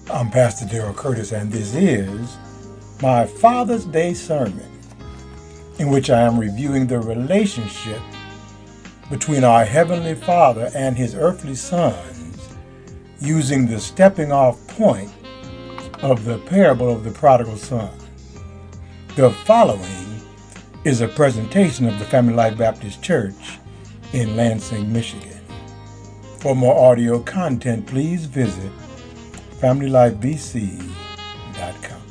I'm Pastor Darrell Curtis, and this is my Father's Day sermon, in which I am reviewing the relationship between our Heavenly Father and His earthly sons, using the stepping off point of the parable of the prodigal son. The following is a presentation of the Family Life Baptist Church in Lansing, Michigan. For more audio content, please visit FamilyLifeBC.com.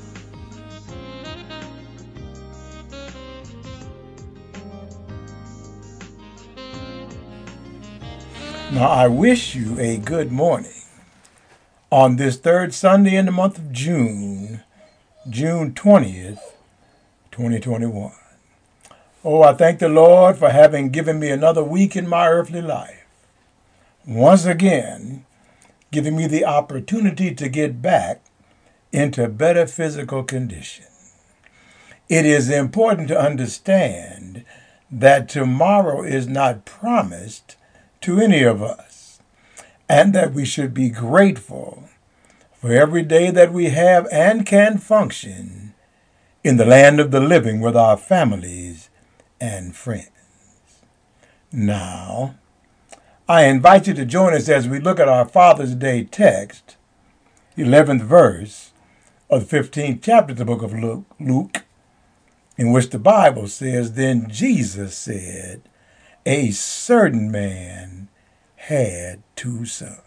Now, I wish you a good morning on this third Sunday in the month of June, June 20th, 2021. Oh, I thank the Lord for having given me another week in my earthly life. Once again, giving me the opportunity to get back into better physical condition. It is important to understand that tomorrow is not promised to any of us, and that we should be grateful for every day that we have and can function in the land of the living with our families and friends. Now, I invite you to join us as we look at our Father's Day text, 11th verse of the 15th chapter of the book of Luke, in which the Bible says, "Then Jesus said, a certain man had two sons."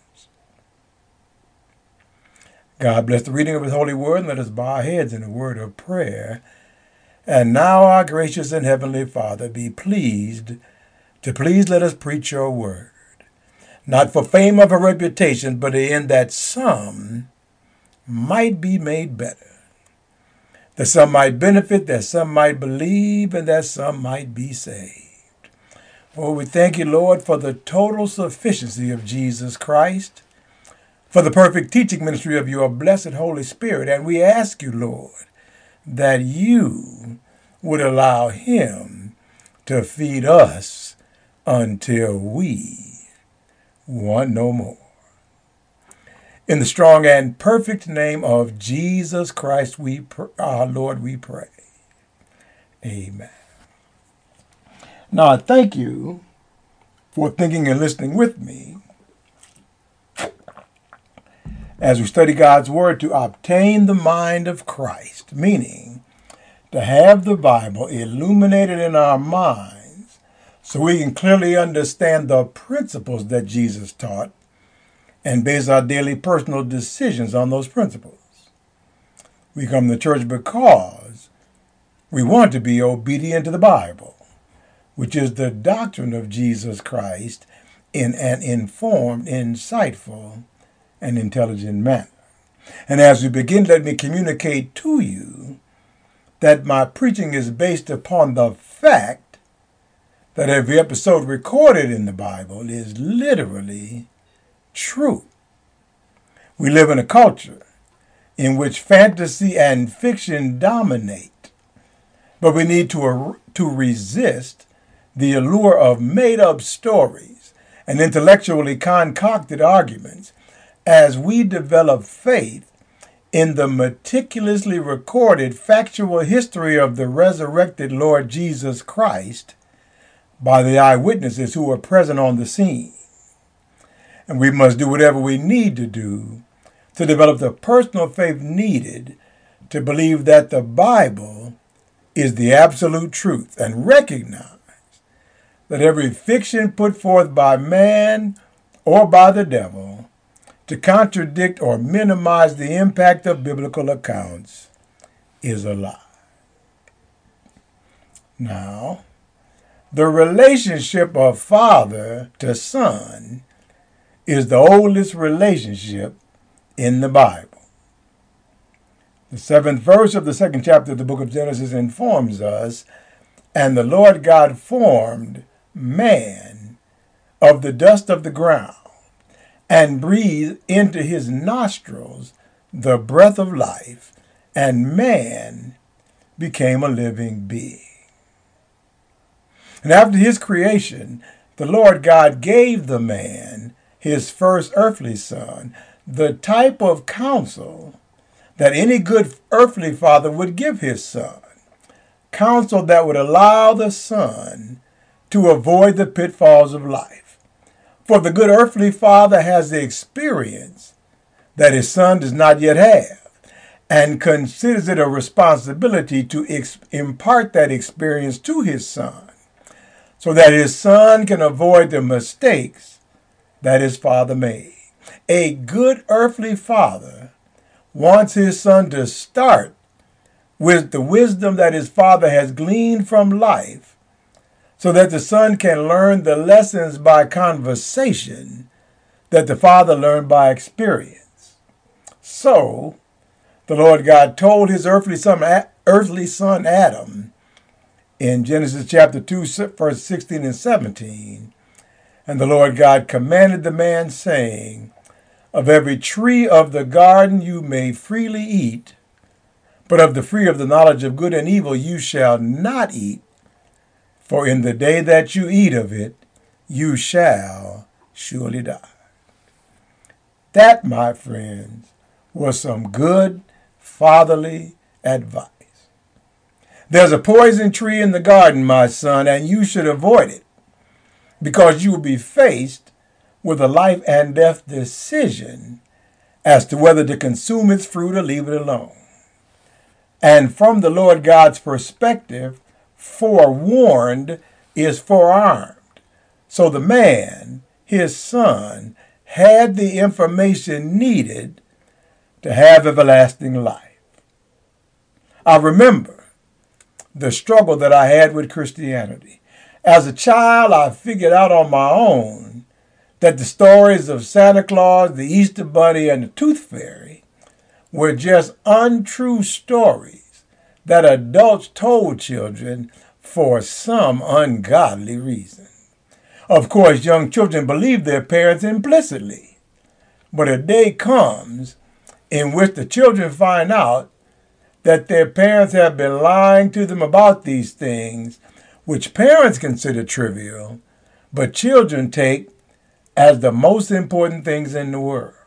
God bless the reading of His holy word, and let us bow our heads in a word of prayer. And now, our gracious and heavenly Father, be pleased to let us preach your word, not for fame or for reputation, but in that some might be made better, that some might benefit, that some might believe, and that some might be saved. Oh, we thank you, Lord, for the total sufficiency of Jesus Christ, for the perfect teaching ministry of your blessed Holy Spirit, and we ask you, Lord, that you would allow him to feed us until we want no more. In the strong and perfect name of Jesus Christ, our Lord, we pray. Amen. Now, I thank you for thinking and listening with me as we study God's Word to obtain the mind of Christ, meaning to have the Bible illuminated in our minds so we can clearly understand the principles that Jesus taught and base our daily personal decisions on those principles. We come to church because we want to be obedient to the Bible, which is the doctrine of Jesus Christ in an informed, insightful, and intelligent manner. And as we begin, let me communicate to you that my preaching is based upon the fact that every episode recorded in the Bible is literally true. We live in a culture in which fantasy and fiction dominate, but we need to resist the allure of made-up stories and intellectually concocted arguments as we develop faith in the meticulously recorded factual history of the resurrected Lord Jesus Christ by the eyewitnesses who were present on the scene. And we must do whatever we need to do to develop the personal faith needed to believe that the Bible is the absolute truth and recognize that every fiction put forth by man or by the devil to contradict or minimize the impact of biblical accounts is a lie. Now, the relationship of father to son is the oldest relationship in the Bible. The 7th verse of the 2nd chapter of the book of Genesis informs us, "And the Lord God formed man of the dust of the ground, and breathed into his nostrils the breath of life, and man became a living being." And after his creation, the Lord God gave the man his first earthly son the type of counsel that any good earthly father would give his son. Counsel that would allow the son to avoid the pitfalls of life. For the good earthly father has the experience that his son does not yet have, and considers it a responsibility to impart that experience to his son, so that his son can avoid the mistakes that his father made. A good earthly father wants his son to start with the wisdom that his father has gleaned from life, so that the son can learn the lessons by conversation that the father learned by experience. So, the Lord God told his earthly son Adam in Genesis chapter 2, verse 16 and 17, and the Lord God commanded the man, saying, of every tree of the garden you may freely eat, but of the tree of the knowledge of good and evil you shall not eat, for in the day that you eat of it, you shall surely die. That, my friends, was some good fatherly advice. There's a poison tree in the garden, my son, and you should avoid it, because you will be faced with a life and death decision as to whether to consume its fruit or leave it alone. And from the Lord God's perspective, forewarned is forearmed. So the man, his son, had the information needed to have everlasting life. I remember the struggle that I had with Christianity. As a child, I figured out on my own that the stories of Santa Claus, the Easter Bunny, and the Tooth Fairy were just untrue stories that adults told children for some ungodly reason. Of course, young children believe their parents implicitly, but a day comes in which the children find out that their parents have been lying to them about these things, which parents consider trivial, but children take as the most important things in the world.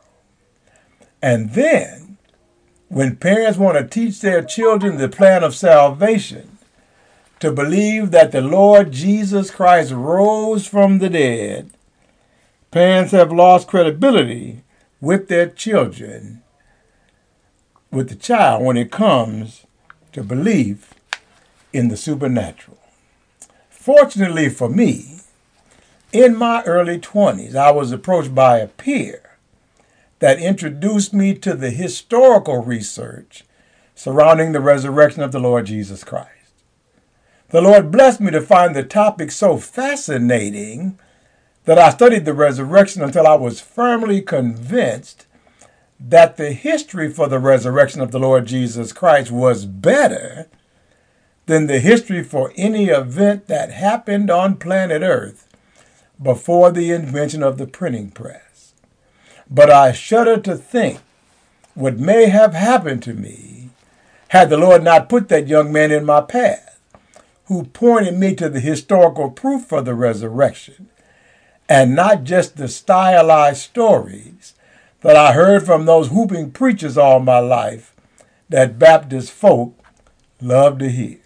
And then, when parents want to teach their children the plan of salvation, to believe that the Lord Jesus Christ rose from the dead, parents have lost credibility with their children, with the child, when it comes to belief in the supernatural. Fortunately for me, in my early 20s, I was approached by a peer that introduced me to the historical research surrounding the resurrection of the Lord Jesus Christ. The Lord blessed me to find the topic so fascinating that I studied the resurrection until I was firmly convinced that the history for the resurrection of the Lord Jesus Christ was better than the history for any event that happened on planet Earth before the invention of the printing press. But I shudder to think what may have happened to me had the Lord not put that young man in my path, who pointed me to the historical proof for the resurrection, and not just the stylized stories that I heard from those whooping preachers all my life that Baptist folk love to hear.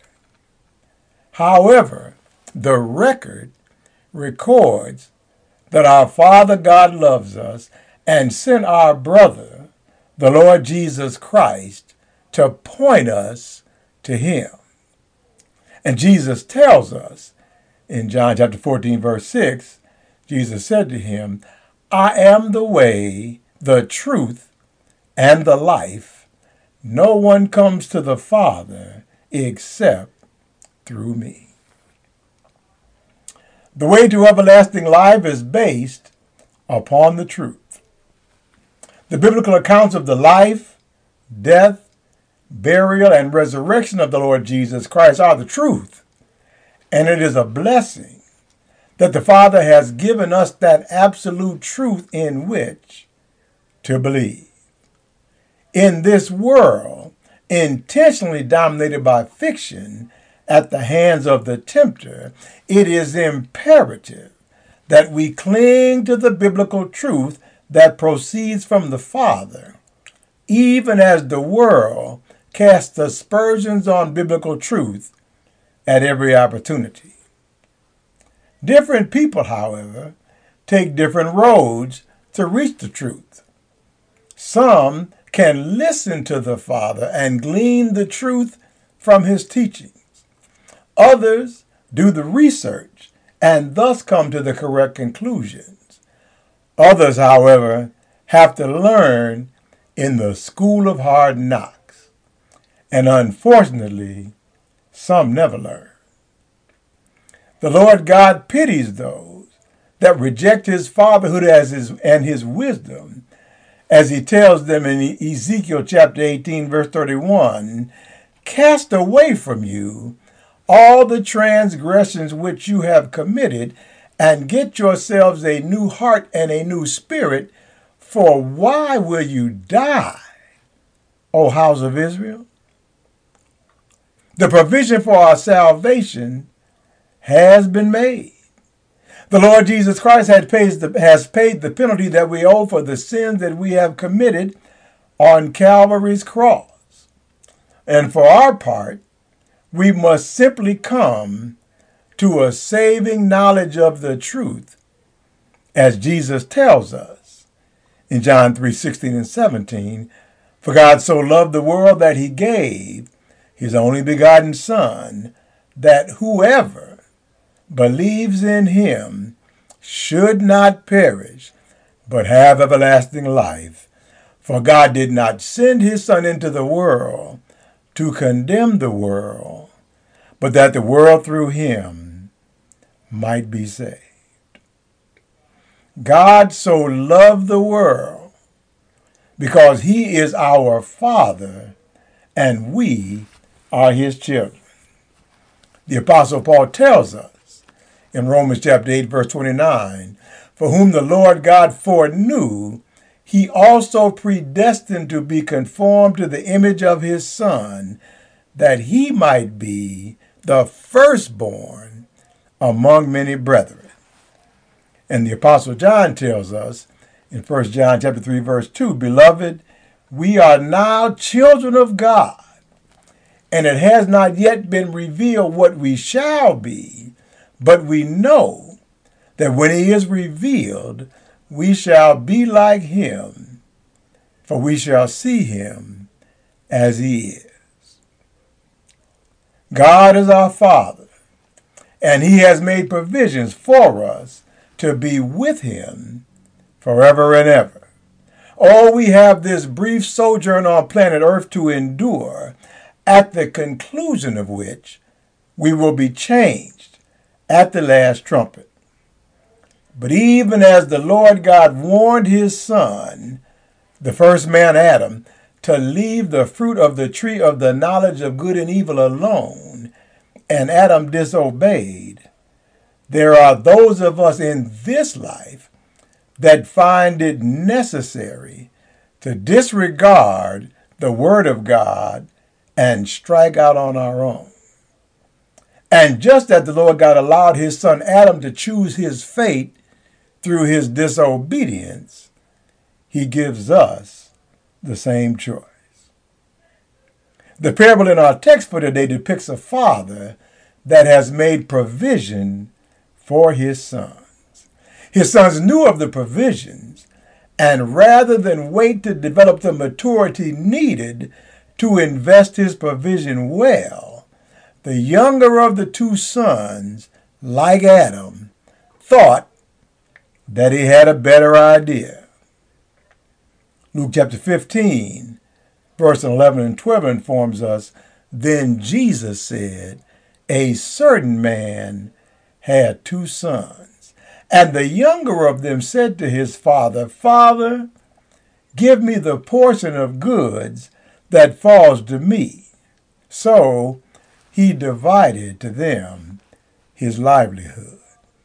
However, the record records that our Father God loves us and sent our brother, the Lord Jesus Christ, to point us to him. And Jesus tells us in John chapter 14, verse 6, Jesus said to him, I am the way, the truth, and the life. No one comes to the Father except through me. The way to everlasting life is based upon the truth. The biblical accounts of the life, death, burial, and resurrection of the Lord Jesus Christ are the truth. And it is a blessing that the Father has given us that absolute truth in which to believe. In this world, intentionally dominated by fiction at the hands of the tempter, it is imperative that we cling to the biblical truth that proceeds from the Father, even as the world casts aspersions on biblical truth at every opportunity. Different people, however, take different roads to reach the truth. Some can listen to the Father and glean the truth from his teachings. Others do the research and thus come to the correct conclusions. Others, however, have to learn in the school of hard knocks. And unfortunately, some never learn. The Lord God pities those that reject his fatherhood and his wisdom, as he tells them in Ezekiel chapter 18, verse 31, "Cast away from you all the transgressions which you have committed, and get yourselves a new heart and a new spirit, for why will you die, O house of Israel?" The provision for our salvation has been made. The Lord Jesus Christ has paid the penalty that we owe for the sins that we have committed on Calvary's cross. And for our part, we must simply come to a saving knowledge of the truth, as Jesus tells us in John 3:16 and 17, "For God so loved the world that he gave his only begotten Son, that whoever believes in him should not perish, but have everlasting life. For God did not send his Son into the world to condemn the world, but that the world through him might be saved." God so loved the world because he is our Father and we are his children. The Apostle Paul tells us in Romans chapter 8, verse 29, "For whom the Lord God foreknew, he also predestined to be conformed to the image of his Son, that he might be the firstborn among many brethren." And the Apostle John tells us in 1 John chapter 3, verse 2, "Beloved, we are now children of God, and it has not yet been revealed what we shall be, but we know that when he is revealed, we shall be like him, for we shall see him as he is." God is our Father, and he has made provisions for us to be with him forever and ever. Oh, we have this brief sojourn on planet Earth to endure, at the conclusion of which we will be changed at the last trumpet. But even as the Lord God warned his Son, the first man Adam, to leave the fruit of the tree of the knowledge of good and evil alone, and Adam disobeyed, there are those of us in this life that find it necessary to disregard the Word of God and strike out on our own. And just as the Lord God allowed his son Adam to choose his fate through his disobedience, he gives us the same choice. The parable in our text for today depicts a father that has made provision for his sons. His sons knew of the provisions, and rather than wait to develop the maturity needed to invest his provision well, the younger of the two sons, like Adam, thought that he had a better idea. Luke chapter 15, verse 11 and 12 informs us, "Then Jesus said, a certain man had two sons, and the younger of them said to his father, Father, give me the portion of goods that falls to me. So he divided to them his livelihood."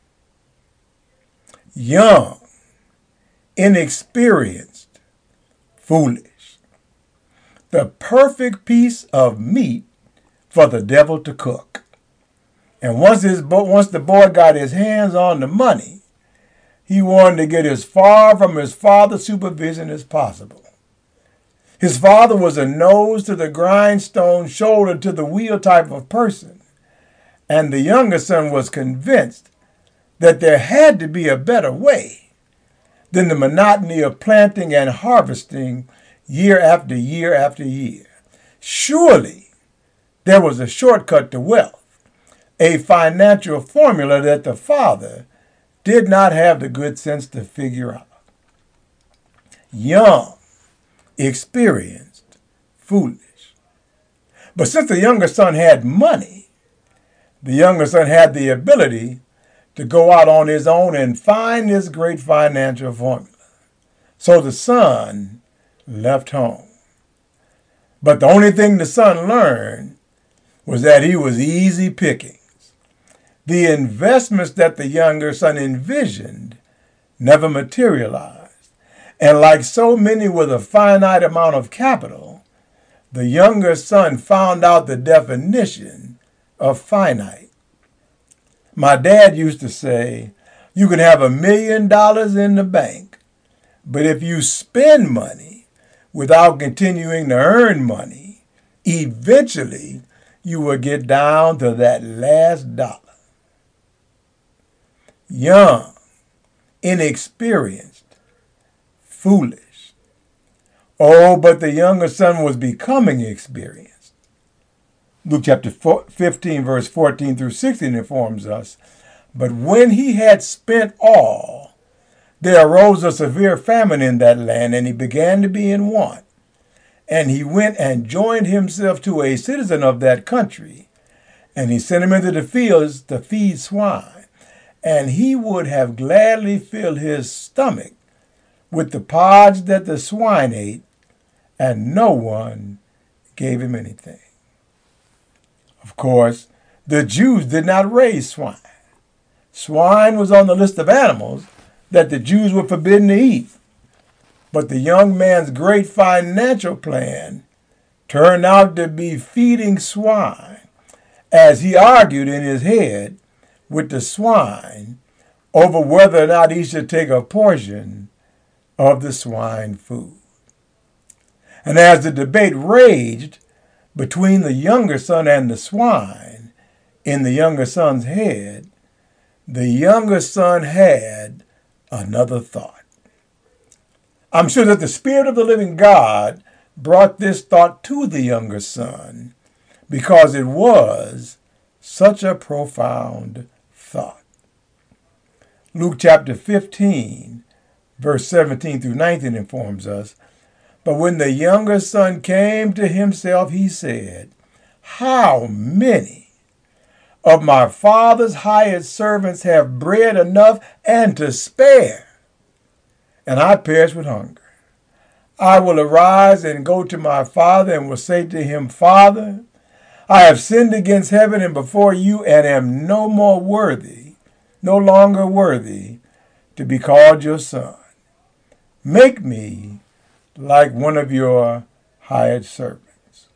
Young, inexperienced, foolish. The perfect piece of meat for the devil to cook. And once the boy got his hands on the money, He wanted to get as far from his father's supervision as possible. His father was a nose to the grindstone, shoulder to the wheel type of person, and the younger son was convinced that there had to be a better way than the monotony of planting and harvesting year after year after year. Surely there was a shortcut to wealth, a financial formula that the father did not have the good sense to figure out. Young, experienced, foolish. But since the younger son had money, the younger son had the ability to go out on his own and find this great financial formula. So the son left home. But the only thing the son learned was that he was easy pickings. The investments that the younger son envisioned never materialized. And like so many with a finite amount of capital, the younger son found out the definition of finite. My dad used to say, you can have $1 million in the bank, but if you spend money without continuing to earn money, eventually you will get down to that last dollar. Young, inexperienced, foolish. Oh, but the younger son was becoming experienced. Luke chapter 15, verse 14 through 16 informs us, but when he had spent all, there arose a severe famine in that land, and he began to be in want. And he went and joined himself to a citizen of that country, and he sent him into the fields to feed swine. And he would have gladly filled his stomach with the pods that the swine ate, and no one gave him anything. Of course, the Jews did not raise swine. Swine was on the list of animals that the Jews were forbidden to eat. But the young man's great financial plan turned out to be feeding swine, as he argued in his head with the swine over whether or not he should take a portion of the swine food. And as the debate raged between the younger son and the swine in the younger son's head, the younger son had another thought. I'm sure that the Spirit of the living God brought this thought to the younger son because it was such a profound thought. Luke chapter 15, verse 17 through 19 informs us, but when the younger son came to himself, he said, how many of my father's hired servants have bread enough and to spare, and I perish with hunger? I will arise and go to my father and will say to him, Father, I have sinned against heaven and before you and am no longer worthy to be called your son. Make me like one of your hired servants.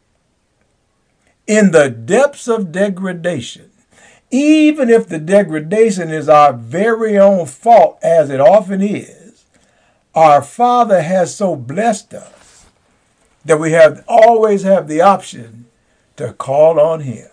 In the depths of degradation, even if the degradation is our very own fault, as it often is, our Father has so blessed us that we always have the option to call on him.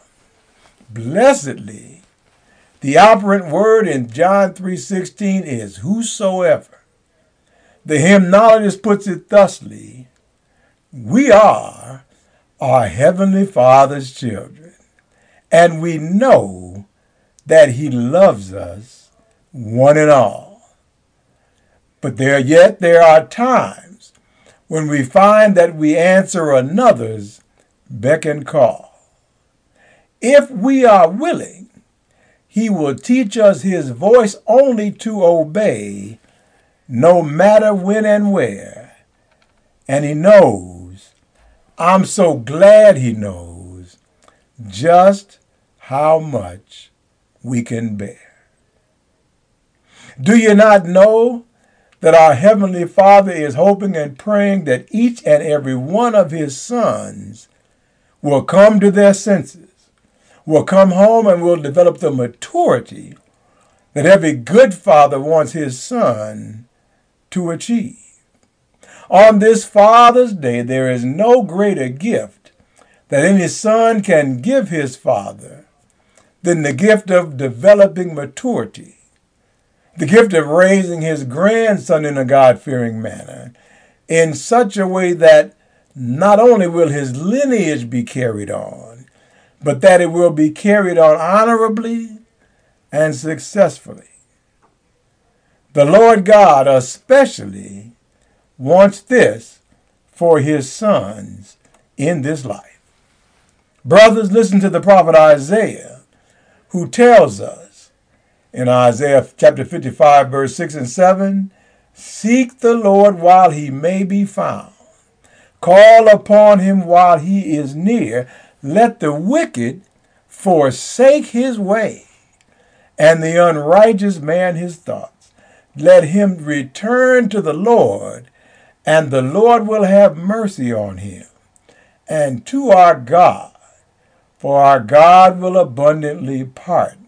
Blessedly, the operant word in John 3:16 is whosoever. The hymnologist puts it thusly, we are our Heavenly Father's children, and we know that he loves us one and all. But there are times when we find that we answer another's beck and call. If we are willing, he will teach us his voice only to obey, no matter when and where. And he knows, I'm so glad he knows, just how much we can bear. Do you not know that our Heavenly Father is hoping and praying that each and every one of his sons will come to their senses, will come home and will develop the maturity that every good father wants his son to achieve. On this Father's Day, there is no greater gift that any son can give his father than the gift of developing maturity, the gift of raising his grandson in a God-fearing manner in such a way that not only will his lineage be carried on, but that it will be carried on honorably and successfully. The Lord God especially wants this for his sons in this life. Brothers, listen to the prophet Isaiah, who tells us in Isaiah chapter 55, verse 6 and 7, "Seek the Lord while he may be found. Call upon him while he is near. Let the wicked forsake his way, and the unrighteous man his thoughts. Let him return to the Lord, and the Lord will have mercy on him, and to our God, for our God will abundantly pardon."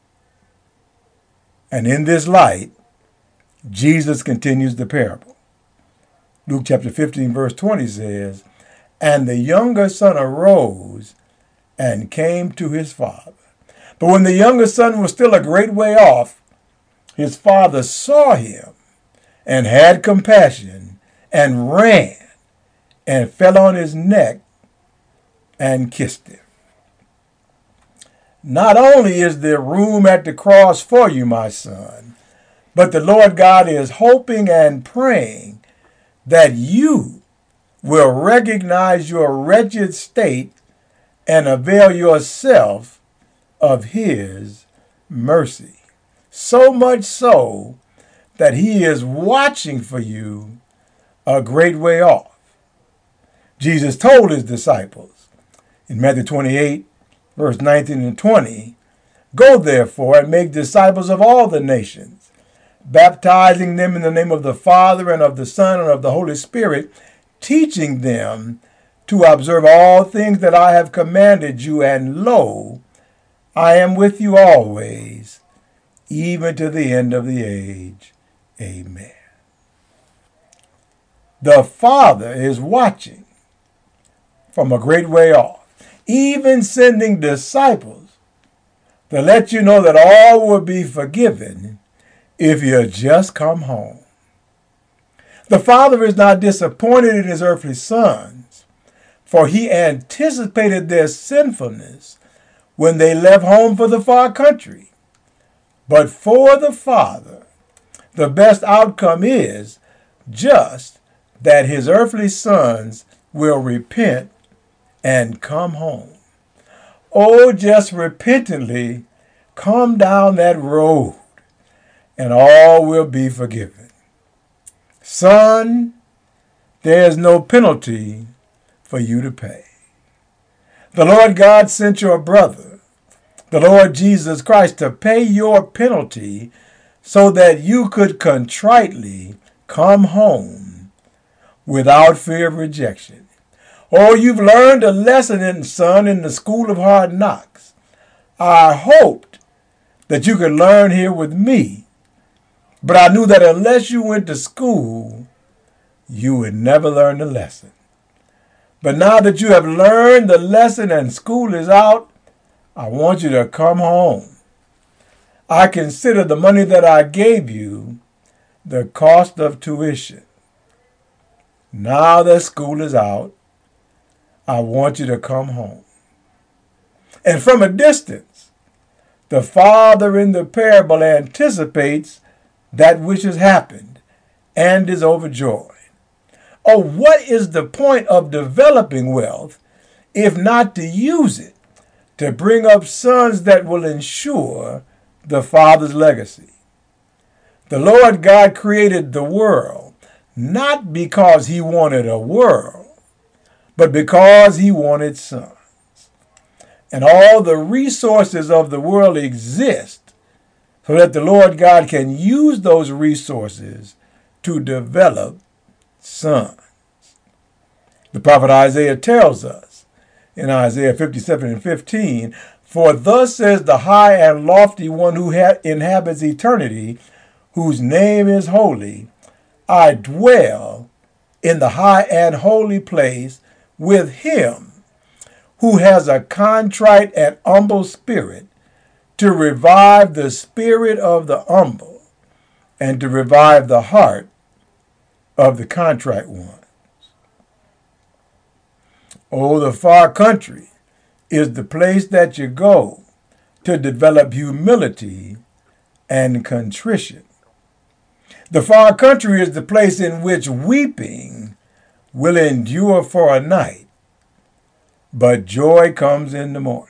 And in this light, Jesus continues the parable. Luke chapter 15, verse 20 says, "And the younger son arose and came to his father. But when the younger son was still a great way off, his father saw him and had compassion and ran and fell on his neck and kissed him." Not only is there room at the cross for you, my son, but the Lord God is hoping and praying that you will recognize your wretched state and avail yourself of his mercy. So much so that he is watching for you a great way off. Jesus told his disciples in Matthew 28, verse 19 and 20, "Go therefore and make disciples of all the nations, baptizing them in the name of the Father and of the Son and of the Holy Spirit, teaching them to observe all things that I have commanded you, and lo, I am with you always, even to the end of the age. Amen." The Father is watching from a great way off, even sending disciples to let you know that all will be forgiven if you just come home. The Father is not disappointed in his earthly sons, for he anticipated their sinfulness when they left home for the far country. But for the Father, the best outcome is just that his earthly sons will repent and come home. Oh, just repentantly come down that road, and all will be forgiven. Son, there is no penalty for you to pay. The Lord God sent your brother, the Lord Jesus Christ, to pay your penalty so that you could contritely come home without fear of rejection. Oh, you've learned a lesson, son, in the school of hard knocks. I hoped that you could learn here with me, but I knew that unless you went to school, you would never learn the lesson. But now that you have learned the lesson and school is out, I want you to come home. I consider the money that I gave you the cost of tuition. Now that school is out, I want you to come home. And from a distance, the father in the parable anticipates that which has happened and is overjoyed. Oh, what is the point of developing wealth if not to use it to bring up sons that will ensure the Father's legacy? The Lord God created the world not because he wanted a world, but because he wanted sons. And all the resources of the world exist so that the Lord God can use those resources to develop sons. The prophet Isaiah tells us in Isaiah 57 and 15, For thus says the high and lofty one who inhabits eternity, whose name is holy, I dwell in the high and holy place with him who has a contrite and humble spirit, to revive the spirit of the humble and to revive the heart of the contrite ones. Oh, the far country is the place that you go to develop humility and contrition. The far country is the place in which weeping will endure for a night, but joy comes in the morning.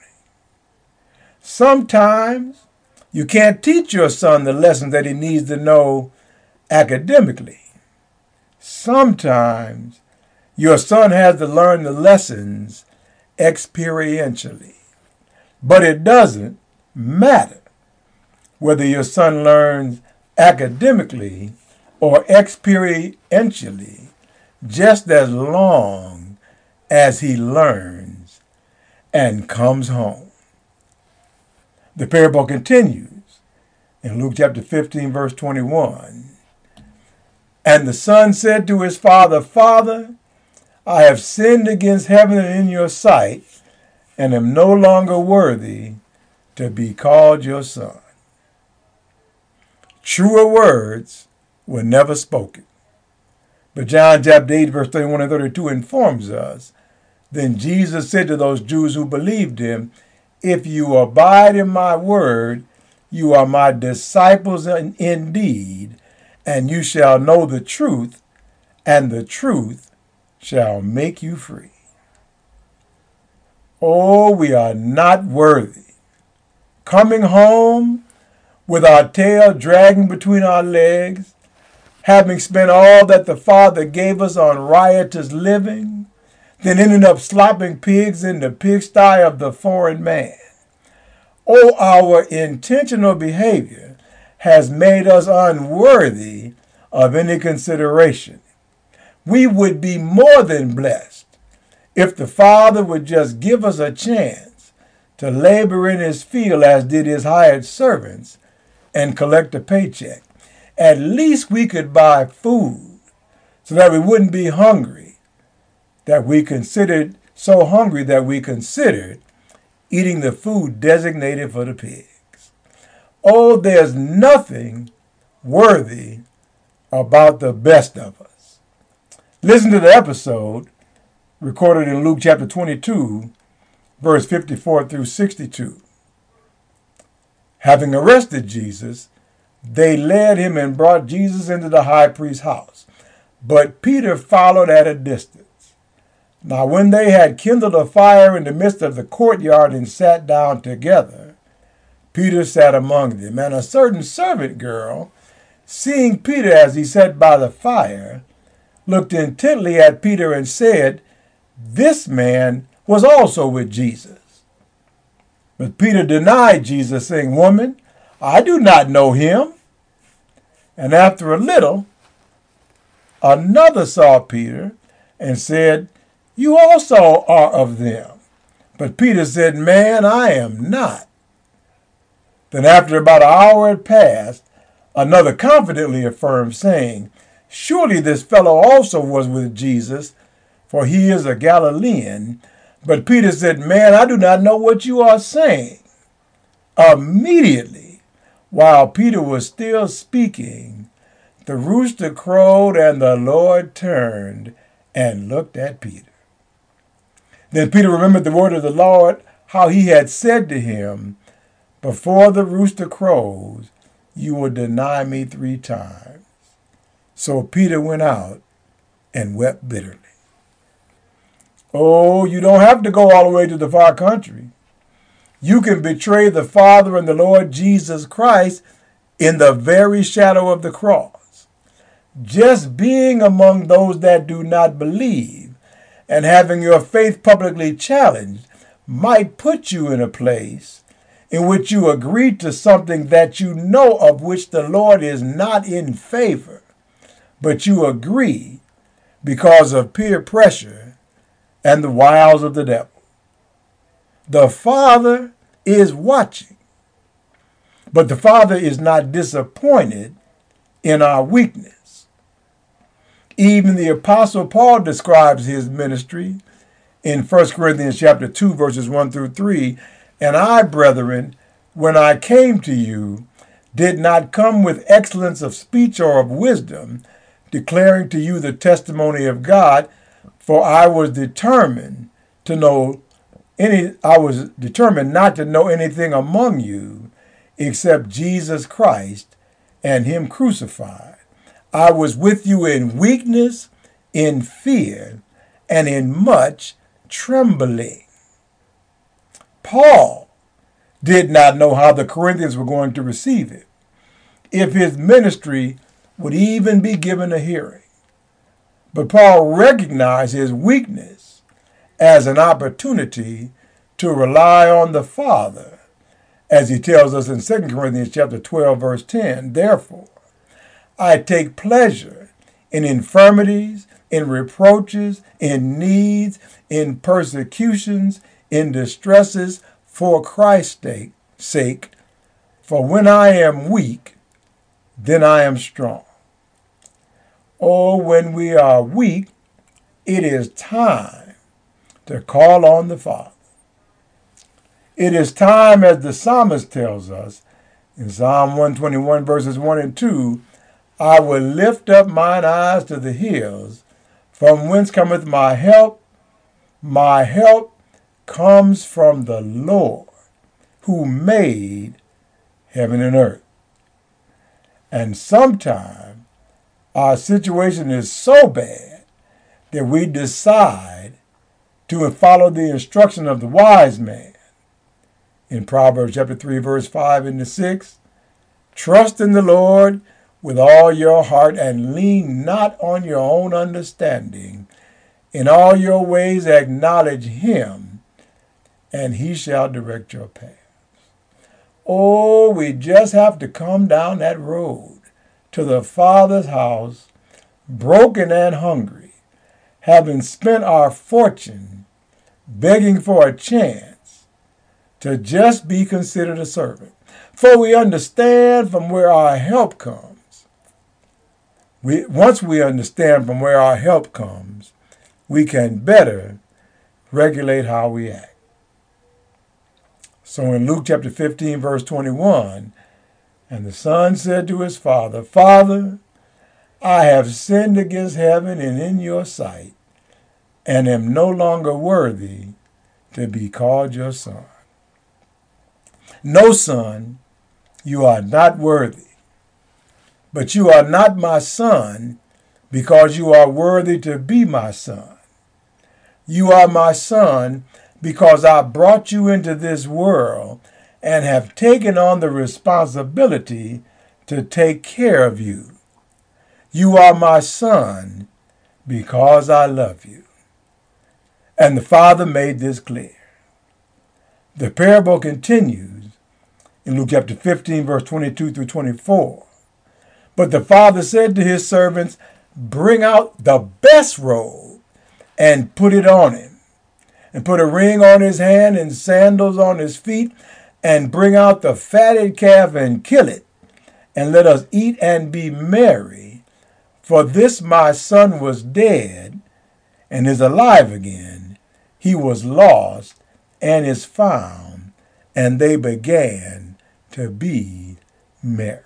Sometimes you can't teach your son the lessons that he needs to know academically. Sometimes your son has to learn the lessons experientially. But it doesn't matter whether your son learns academically or experientially, just as long as he learns and comes home. The parable continues in Luke chapter 15, verse 21. And the son said to his father, Father, I have sinned against heaven and in your sight, and am no longer worthy to be called your son. Truer words were never spoken. But John chapter 8, verse 31 and 32 informs us, Then Jesus said to those Jews who believed him, If you abide in my word, you are my disciples indeed, and you shall know the truth, and the truth shall make you free. Oh, we are not worthy. Coming home with our tail dragging between our legs, having spent all that the Father gave us on riotous living, then ending up slopping pigs in the pigsty of the foreign man. Oh, our intentional behavior has made us unworthy of any consideration. We would be more than blessed if the Father would just give us a chance to labor in his field as did his hired servants and collect a paycheck. At least we could buy food so that we wouldn't be hungry, so hungry that we considered eating the food designated for the pigs. Oh, there's nothing worthy about the best of us. Listen to the episode recorded in Luke chapter 22, verse 54 through 62. Having arrested Jesus, they led him and brought Jesus into the high priest's house. But Peter followed at a distance. Now when they had kindled a fire in the midst of the courtyard and sat down together, Peter sat among them. And a certain servant girl, seeing Peter as he sat by the fire, looked intently at Peter and said, This man was also with Jesus. But Peter denied Jesus, saying, Woman, I do not know him. And after a little, another saw Peter and said, You also are of them. But Peter said, Man, I am not. Then after about an hour had passed, another confidently affirmed, saying, Surely this fellow also was with Jesus, for he is a Galilean. But Peter said, Man, I do not know what you are saying. Immediately, while Peter was still speaking, the rooster crowed, and the Lord turned and looked at Peter. Then Peter remembered the word of the Lord, how he had said to him, Before the rooster crows, you will deny me 3 times. So Peter went out and wept bitterly. Oh, you don't have to go all the way to the far country. You can betray the Father and the Lord Jesus Christ in the very shadow of the cross. Just being among those that do not believe and having your faith publicly challenged might put you in a place in which you agree to something that you know of which the Lord is not in favor, but you agree because of peer pressure and the wiles of the devil. The Father is watching. But the Father is not disappointed in our weakness. Even the Apostle Paul describes his ministry in 1 Corinthians chapter 2, verses 1 through 3. And I, brethren, when I came to you, did not come with excellence of speech or of wisdom, declaring to you the testimony of God, for I was determined not to know anything among you except Jesus Christ and him crucified. I was with you in weakness, in fear, and in much trembling. Paul did not know how the Corinthians were going to receive it, if his ministry would even be given a hearing. But Paul recognized his weakness as an opportunity to rely on the Father, as he tells us in 2 Corinthians chapter 12, verse 10. Therefore, I take pleasure in infirmities, in reproaches, in needs, in persecutions, in distresses, for Christ's sake. For when I am weak, then I am strong. Oh, when we are weak, it is time to call on the Father. It is time, as the psalmist tells us in Psalm 121, verses 1 and 2, I will lift up mine eyes to the hills, from whence cometh my help. My help comes from the Lord, who made heaven and earth. And sometimes our situation is so bad that we decide to follow the instruction of the wise man. In Proverbs chapter 3, verse 5 and 6, trust in the Lord with all your heart and lean not on your own understanding. In all your ways acknowledge him, and he shall direct your paths. Oh, we just have to come down that road to the Father's house, broken and hungry, having spent our fortune begging for a chance to just be considered a servant. For we understand from where our help comes. Once we understand from where our help comes, we can better regulate how we act. So in Luke chapter 15, verse 21, and the son said to his father, Father, I have sinned against heaven and in your sight, and am no longer worthy to be called your son. No, son, you are not worthy. But you are not my son because you are worthy to be my son. You are my son because I brought you into this world and have taken on the responsibility to take care of you. You are my son because I love you. And the father made this clear. The parable continues in Luke chapter 15, verse 22 through 24. But the father said to his servants, bring out the best robe and put it on him, and put a ring on his hand and sandals on his feet, and bring out the fatted calf and kill it, and let us eat and be merry. For this my son was dead and is alive again. He was lost and is found. And they began to be merry.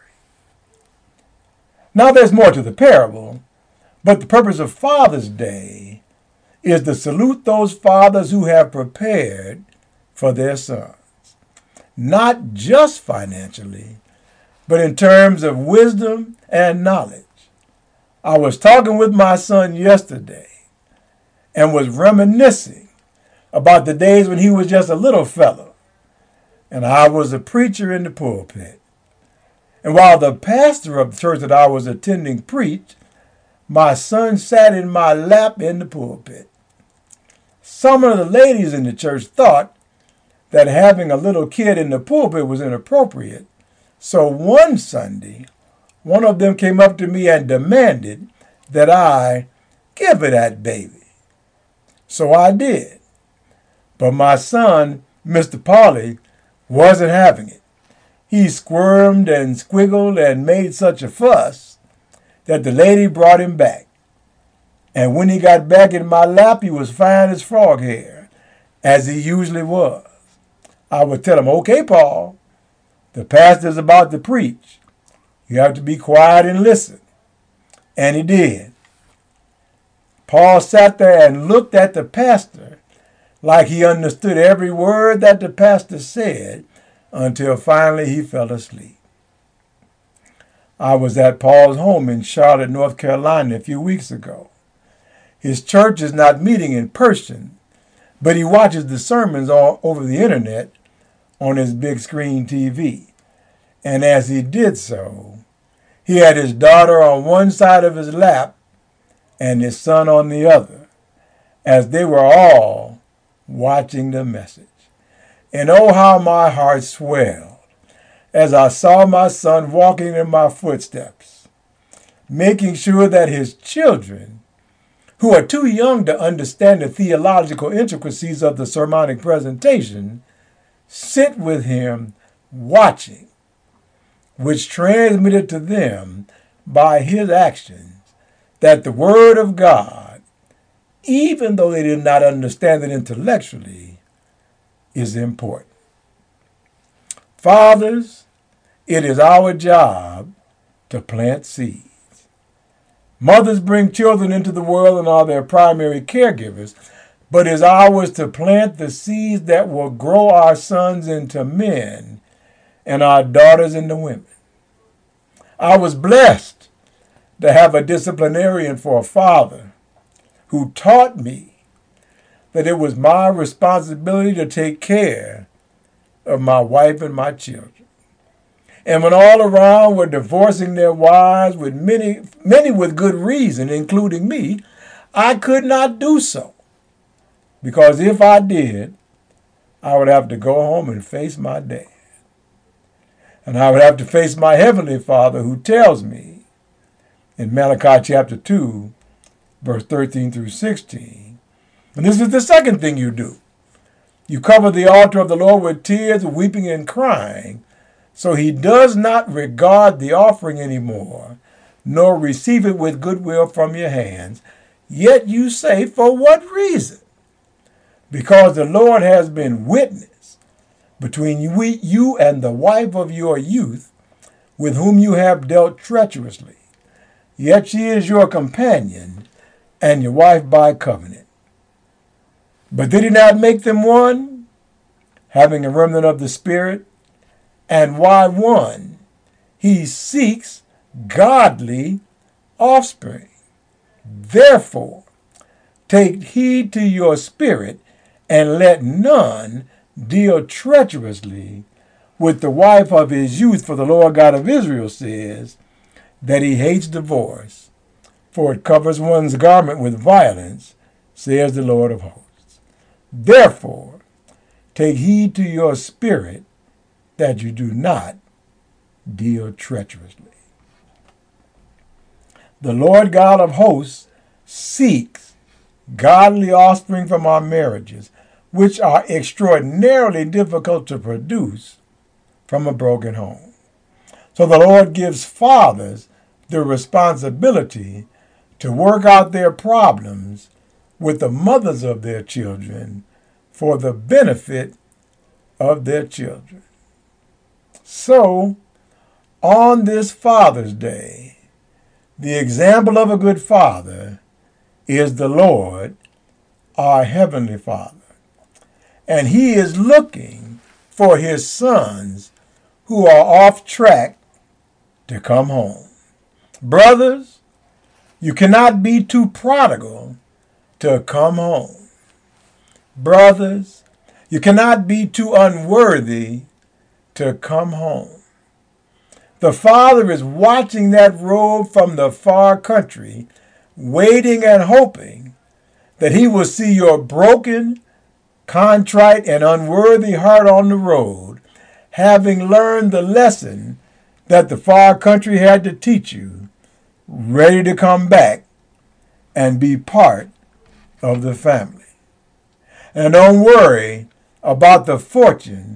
Now there's more to the parable, but the purpose of Father's Day is to salute those fathers who have prepared for their sons, not just financially, but in terms of wisdom and knowledge. I was talking with my son yesterday and was reminiscing about the days when he was just a little fellow, and I was a preacher in the pulpit. And while the pastor of the church that I was attending preached, my son sat in my lap in the pulpit. Some of the ladies in the church thought that having a little kid in the pulpit was inappropriate. So one Sunday, one of them came up to me and demanded that I give her that baby. So I did. But my son, Mr. Polly, wasn't having it. He squirmed and squiggled and made such a fuss that the lady brought him back. And when he got back in my lap, he was fine as frog hair, as he usually was. I would tell him, "Okay, Paul, the pastor's about to preach. You have to be quiet and listen." And he did. Paul sat there and looked at the pastor like he understood every word that the pastor said until finally he fell asleep. I was at Paul's home in Charlotte, North Carolina a few weeks ago. His church is not meeting in person, but he watches the sermons all over the internet on his big screen TV. And as he did so, he had his daughter on one side of his lap and his son on the other, as they were all watching the message. And oh, how my heart swelled as I saw my son walking in my footsteps, making sure that his children, who are too young to understand the theological intricacies of the sermonic presentation, sit with him watching, which transmitted to them by his actions that the Word of God, even though they did not understand it intellectually, is important. Fathers, it is our job to plant seeds. Mothers bring children into the world and are their primary caregivers, but it is ours to plant the seeds that will grow our sons into men and our daughters into women. I was blessed to have a disciplinarian for a father who taught me that it was my responsibility to take care of my wife and my children. And when all around were divorcing their wives, with many with good reason, including me, I could not do so. Because if I did, I would have to go home and face my dad. And I would have to face my Heavenly Father, who tells me in Malachi chapter 2, verse 13 through 16. And this is the second thing you do. You cover the altar of the Lord with tears, weeping and crying, so he does not regard the offering anymore, nor receive it with goodwill from your hands. Yet you say, for what reason? Because the Lord has been witness between you and the wife of your youth, with whom you have dealt treacherously. Yet she is your companion and your wife by covenant. But did he not make them one, having a remnant of the Spirit? And why one? He seeks godly offspring. Therefore, take heed to your spirit, and let none deal treacherously with the wife of his youth, for the Lord God of Israel says that he hates divorce, for it covers one's garment with violence, says the Lord of hosts. Therefore, take heed to your spirit that you do not deal treacherously. The Lord God of hosts seeks godly offspring from our marriages, which are extraordinarily difficult to produce from a broken home. So the Lord gives fathers the responsibility to work out their problems with the mothers of their children for the benefit of their children. So, on this Father's Day, the example of a good father is the Lord, our Heavenly Father. And he is looking for his sons who are off track to come home. Brothers, you cannot be too prodigal to come home. Brothers, you cannot be too unworthy to come home. The Father is watching that road from the far country, waiting and hoping that he will see your broken, contrite, and unworthy heart on the road, having learned the lesson that the far country had to teach you, ready to come back and be part of the family. And don't worry about the fortune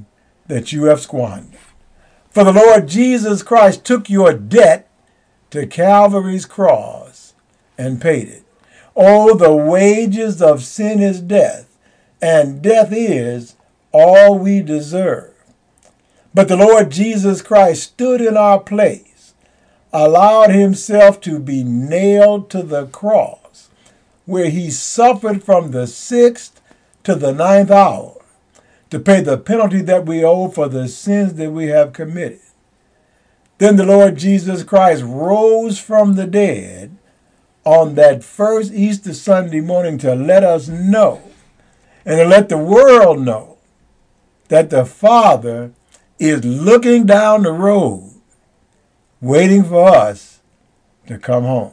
that you have squandered. For the Lord Jesus Christ took your debt to Calvary's cross and paid it. Oh, the wages of sin is death, and death is all we deserve. But the Lord Jesus Christ stood in our place, allowed himself to be nailed to the cross, where he suffered from the 6th to the 9th hour to pay the penalty that we owe for the sins that we have committed. Then the Lord Jesus Christ rose from the dead on that first Easter Sunday morning to let us know and to let the world know that the Father is looking down the road waiting for us to come home.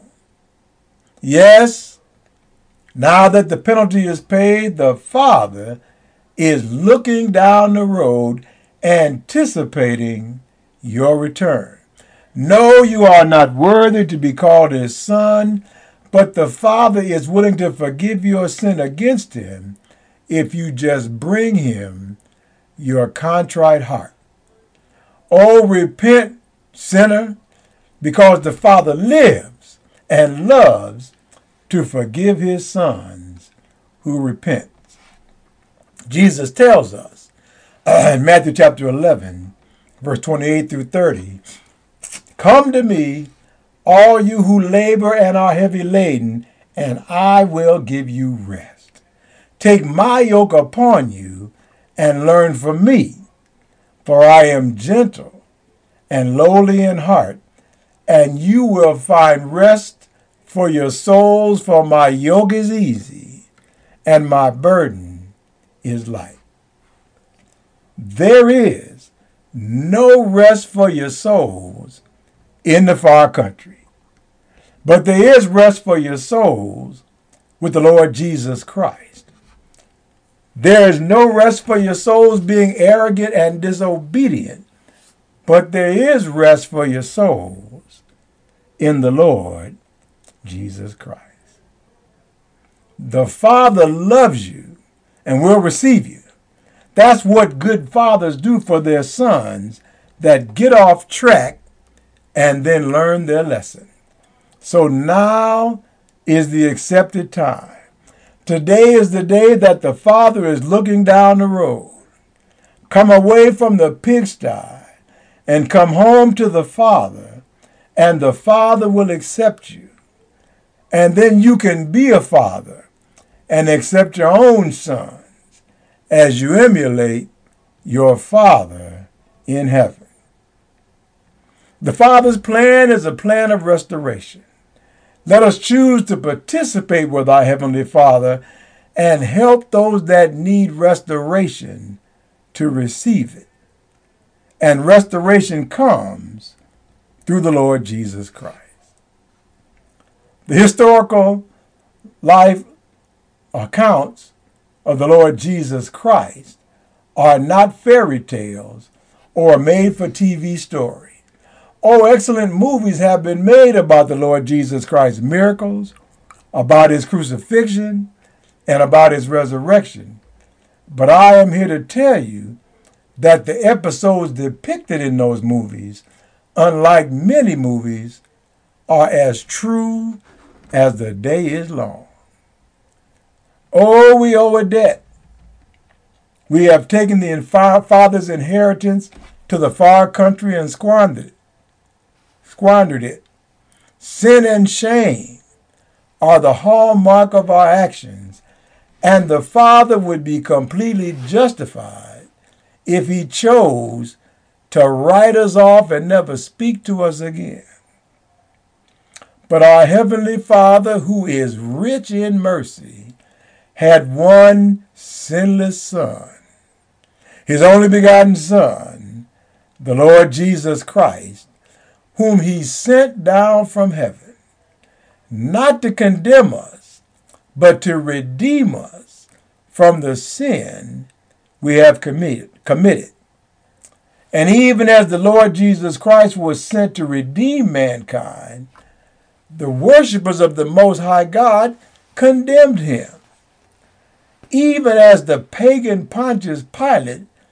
Yes, now that the penalty is paid, the Father is looking down the road anticipating your return. No, you are not worthy to be called his son, but the Father is willing to forgive your sin against him if you just bring him your contrite heart. Oh, repent, sinner, because the Father lives and loves to forgive his sons who repent. Jesus tells us in Matthew chapter 11, verse 28 through 30, "Come to me, all you who labor and are heavy laden, and I will give you rest. Take my yoke upon you and learn from me, for I am gentle and lowly in heart, and you will find rest for your souls, for my yoke is easy and my burden is light." There is no rest for your souls in the far country, but there is rest for your souls with the Lord Jesus Christ. There is no rest for your souls being arrogant and disobedient, but there is rest for your souls in the Lord Jesus Christ. The Father loves you and will receive you. That's what good fathers do for their sons that get off track and then learn their lesson. So now is the accepted time. Today is the day that the Father is looking down the road. Come away from the pigsty and come home to the Father, and the Father will accept you. And then you can be a father and accept your own sons as you emulate your Father in heaven. The Father's plan is a plan of restoration. Let us choose to participate with our Heavenly Father and help those that need restoration to receive it. And restoration comes through the Lord Jesus Christ. The historical life accounts of the Lord Jesus Christ are not fairy tales or made-for-TV stories. Oh, excellent movies have been made about the Lord Jesus Christ's miracles, about his crucifixion, and about his resurrection. But I am here to tell you that the episodes depicted in those movies, unlike many movies, are as true as the day is long. Oh, we owe a debt. We have taken the Father's inheritance to the far country and squandered it. Sin and shame are the hallmark of our actions, and the Father would be completely justified if he chose to write us off and never speak to us again. But our Heavenly Father, who is rich in mercy, had one sinless Son, his only begotten Son, the Lord Jesus Christ, whom he sent down from heaven, not to condemn us, but to redeem us from the sin we have committed. And even as the Lord Jesus Christ was sent to redeem mankind, the worshipers of the Most High God condemned him. Even as the pagan Pontius Pilate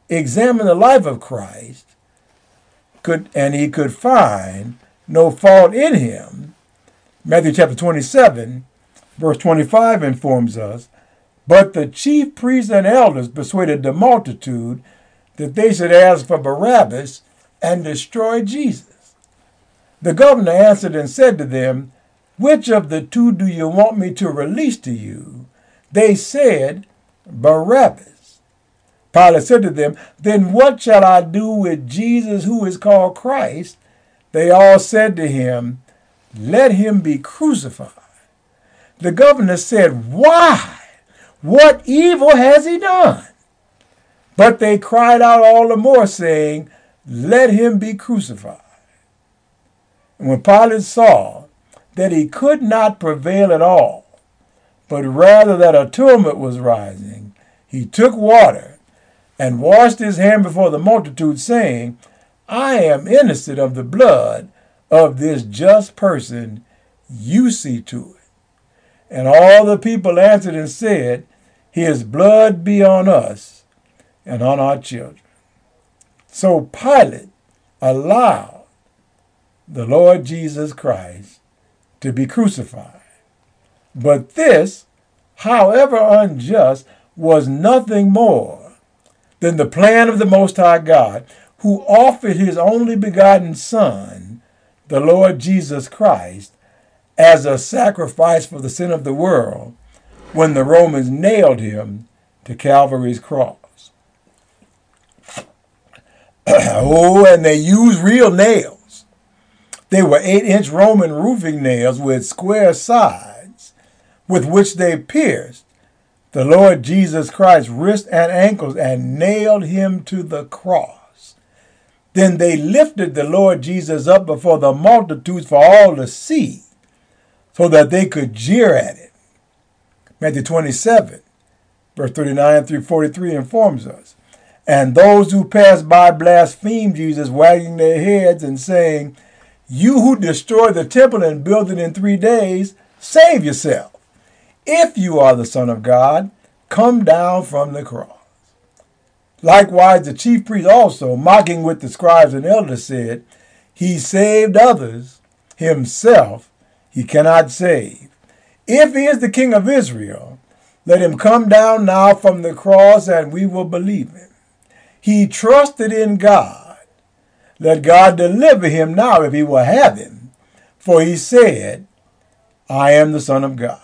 examined the life of Christ, he could find no fault in him. Matthew chapter 27, verse 25 informs us, but the chief priests and elders persuaded the multitude that they should ask for Barabbas and destroy Jesus. The governor answered and said to them, which of the two do you want me to release to you? They said, Barabbas. Pilate said to them, then what shall I do with Jesus who is called Christ? They all said to him, let him be crucified. The governor said, why? What evil has he done? But they cried out all the more, saying, let him be crucified. And when Pilate saw that he could not prevail at all, but rather that a tumult was rising, he took water and washed his hand before the multitude, saying, I am innocent of the blood of this just person. You see to it. And all the people answered and said, his blood be on us and on our children. So Pilate allowed the Lord Jesus Christ to be crucified. But this, however unjust, was nothing more than the plan of the Most High God, who offered his only begotten Son, the Lord Jesus Christ, as a sacrifice for the sin of the world when the Romans nailed him to Calvary's cross. And they used real nails. They were 8-inch Roman roofing nails with square sides, with which they pierced the Lord Jesus Christ's wrists and ankles and nailed him to the cross. Then they lifted the Lord Jesus up before the multitudes for all to see, so that they could jeer at him. Matthew 27, verse 39 through 43 informs us. And those who passed by blasphemed Jesus, wagging their heads and saying, you who destroy the temple and build it in 3 days, save yourself. If you are the Son of God, come down from the cross. Likewise, the chief priest also, mocking with the scribes and elders, said, he saved others, himself he cannot save. If he is the King of Israel, let him come down now from the cross and we will believe him. He trusted in God. Let God deliver him now if he will have him. For he said, I am the Son of God.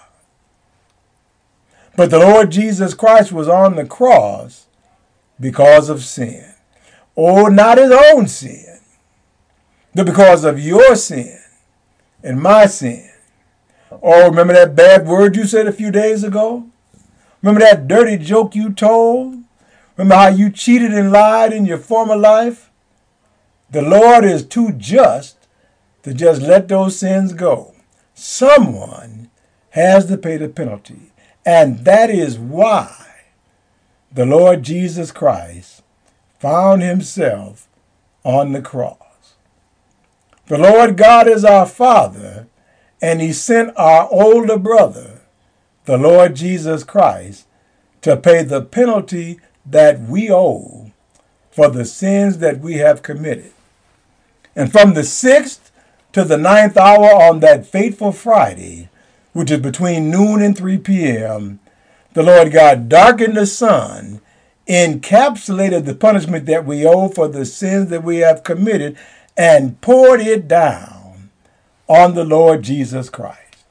But the Lord Jesus Christ was on the cross because of sin. Oh, not his own sin, but because of your sin and my sin. Oh, remember that bad word you said a few days ago? Remember that dirty joke you told? Remember how you cheated and lied in your former life? The Lord is too just to just let those sins go. Someone has to pay the penalty. And that is why the Lord Jesus Christ found himself on the cross. The Lord God is our Father, and he sent our older brother, the Lord Jesus Christ, to pay the penalty that we owe for the sins that we have committed. And from the 6th to the 9th hour on that fateful Friday, which is between noon and 3 p.m., the Lord God darkened the sun, encapsulated the punishment that we owe for the sins that we have committed, and poured it down on the Lord Jesus Christ.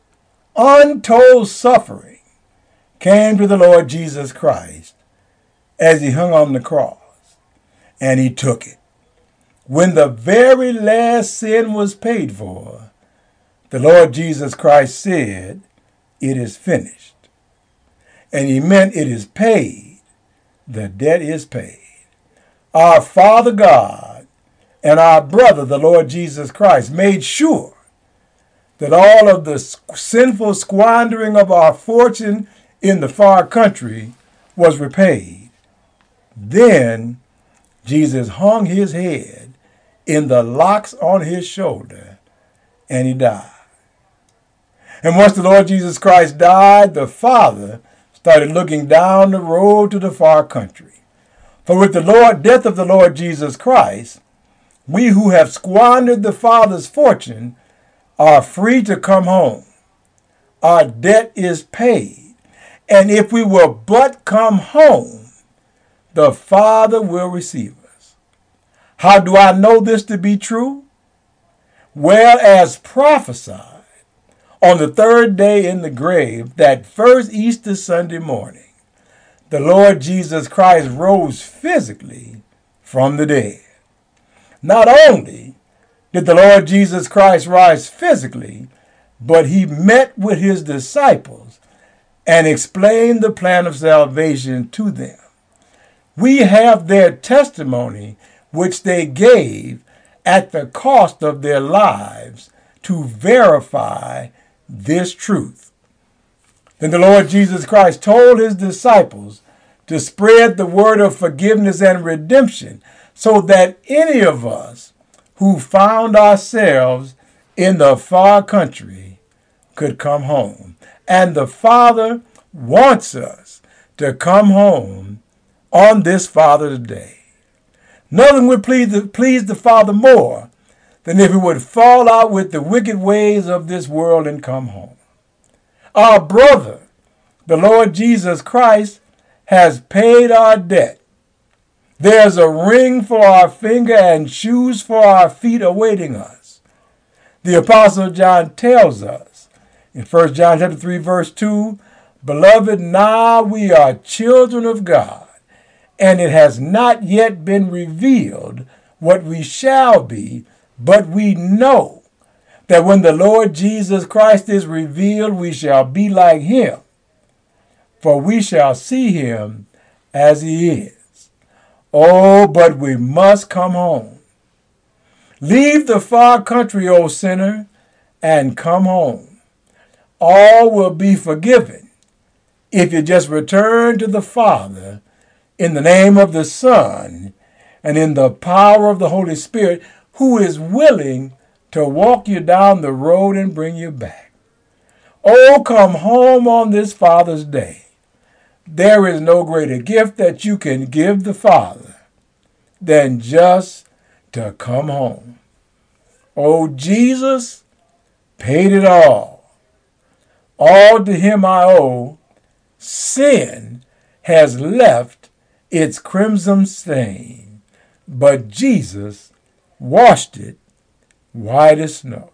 Untold suffering came to the Lord Jesus Christ as he hung on the cross, and he took it. When the very last sin was paid for, the Lord Jesus Christ said, it is finished. And he meant it is paid. The debt is paid. Our Father God and our brother, the Lord Jesus Christ, made sure that all of the sinful squandering of our fortune in the far country was repaid. Then Jesus hung his head in the locks on his shoulder, and he died. And once the Lord Jesus Christ died, the Father started looking down the road to the far country. For with the death of the Lord Jesus Christ, we who have squandered the Father's fortune are free to come home. Our debt is paid. And if we will but come home, the Father will receive us. How do I know this to be true? Well, as prophesied, on the third day in the grave, that first Easter Sunday morning, the Lord Jesus Christ rose physically from the dead. Not only did the Lord Jesus Christ rise physically, but he met with his disciples and explained the plan of salvation to them. We have their testimony, which they gave at the cost of their lives to verify this truth. Then the Lord Jesus Christ told his disciples to spread the word of forgiveness and redemption so that any of us who found ourselves in the far country could come home. And the Father wants us to come home on this Father's Day. Nothing would please the Father more than if we would fall out with the wicked ways of this world and come home. Our brother, the Lord Jesus Christ, has paid our debt. There's a ring for our finger and shoes for our feet awaiting us. The Apostle John tells us in 1 John chapter 3, verse 2, Beloved, now we are children of God, and it has not yet been revealed what we shall be, but we know that when the Lord Jesus Christ is revealed, we shall be like him, for we shall see him as he is. Oh, but we must come home. Leave the far country, O sinner, and come home. All will be forgiven if you just return to the Father in the name of the Son and in the power of the Holy Spirit, who is willing to walk you down the road and bring you back. Oh, come home on this Father's Day. There is no greater gift that you can give the Father than just to come home. Oh, Jesus paid it all. All to him I owe. Sin has left its crimson stain, but Jesus washed it white as snow.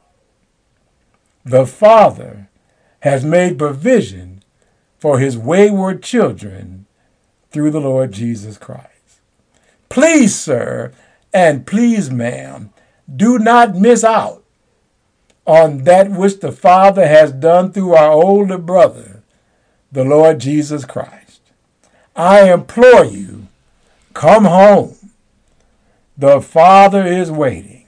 The Father has made provision for his wayward children through the Lord Jesus Christ. Please, sir, and please, ma'am, do not miss out on that which the Father has done through our older brother, the Lord Jesus Christ. I implore you, come home. The Father is waiting.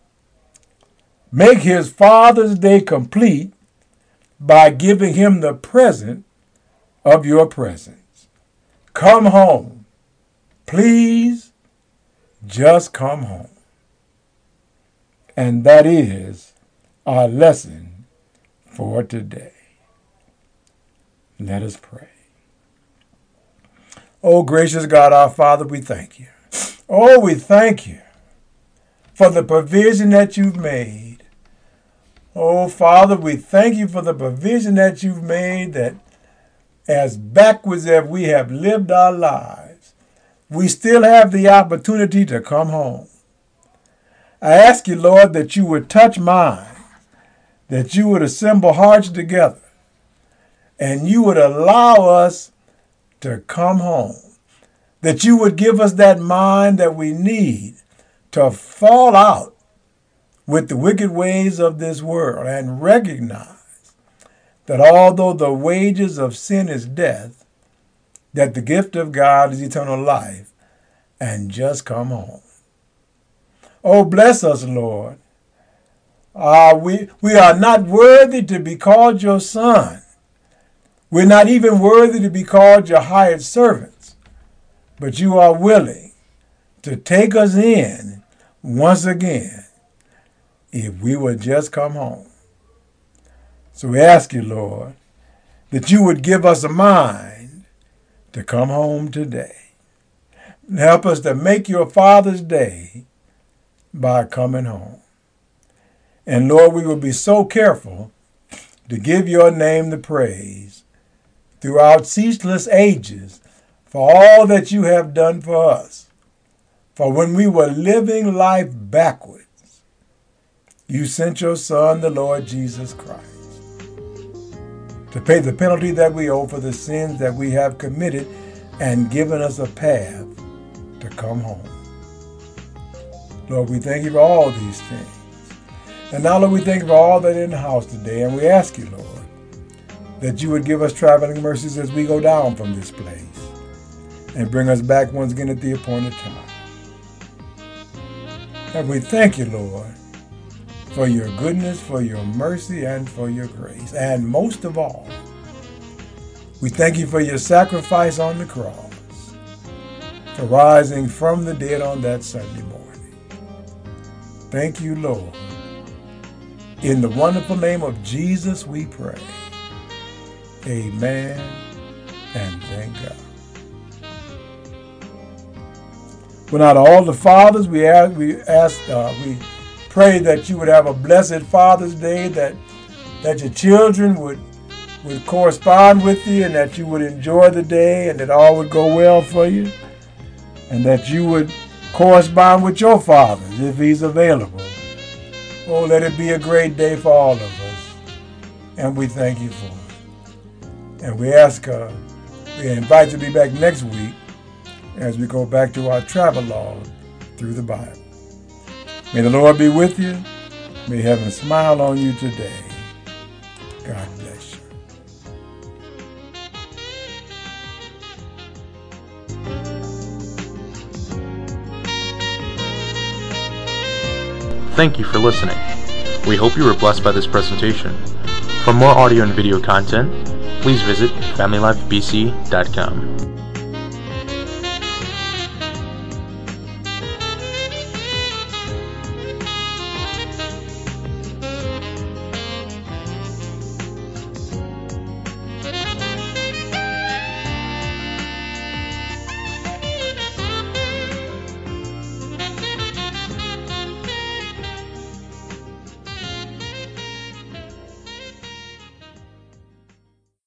Make his Father's Day complete by giving him the present of your presence. Come home. Please, just come home. And that is our lesson for today. Let us pray. Oh, gracious God, our Father, we thank you. Oh, we thank you for the provision that you've made. Oh, Father, we thank you for the provision that you've made, that as backwards as we have lived our lives, we still have the opportunity to come home. I ask you, Lord, that you would touch minds, that you would assemble hearts together, and you would allow us to come home, that you would give us that mind that we need to fall out with the wicked ways of this world and recognize that although the wages of sin is death, that the gift of God is eternal life, and just come home. Oh, bless us, Lord. We are not worthy to be called your son. We're not even worthy to be called your hired servants. But you are willing to take us in once again if we would just come home. So we ask you, Lord, that you would give us a mind to come home today. Help us to make your Father's Day by coming home. And Lord, we will be so careful to give your name the praise throughout ceaseless ages for all that you have done for us. For when we were living life backwards, you sent your Son, the Lord Jesus Christ, to pay the penalty that we owe for the sins that we have committed and given us a path to come home. Lord, we thank you for all these things. And now, Lord, we thank you for all that are in the house today. And we ask you, Lord, that you would give us traveling mercies as we go down from this place and bring us back once again at the appointed time. And we thank you, Lord, for your goodness, for your mercy, and for your grace. And most of all, we thank you for your sacrifice on the cross, for rising from the dead on that Sunday morning. Thank you, Lord. In the wonderful name of Jesus we pray. Amen and thank God. Well, now to all the fathers, we pray that you would have a blessed Father's Day, that your children would correspond with you, and that you would enjoy the day, and that all would go well for you, and that you would correspond with your father if he's available. Oh, let it be a great day for all of us, and we thank you for it. And we invite you to be back next week as we go back to our travelogue through the Bible. May the Lord be with you. May heaven smile on you today. God bless you. Thank you for listening. We hope you were blessed by this presentation. For more audio and video content, please visit FamilyLifeBC.com.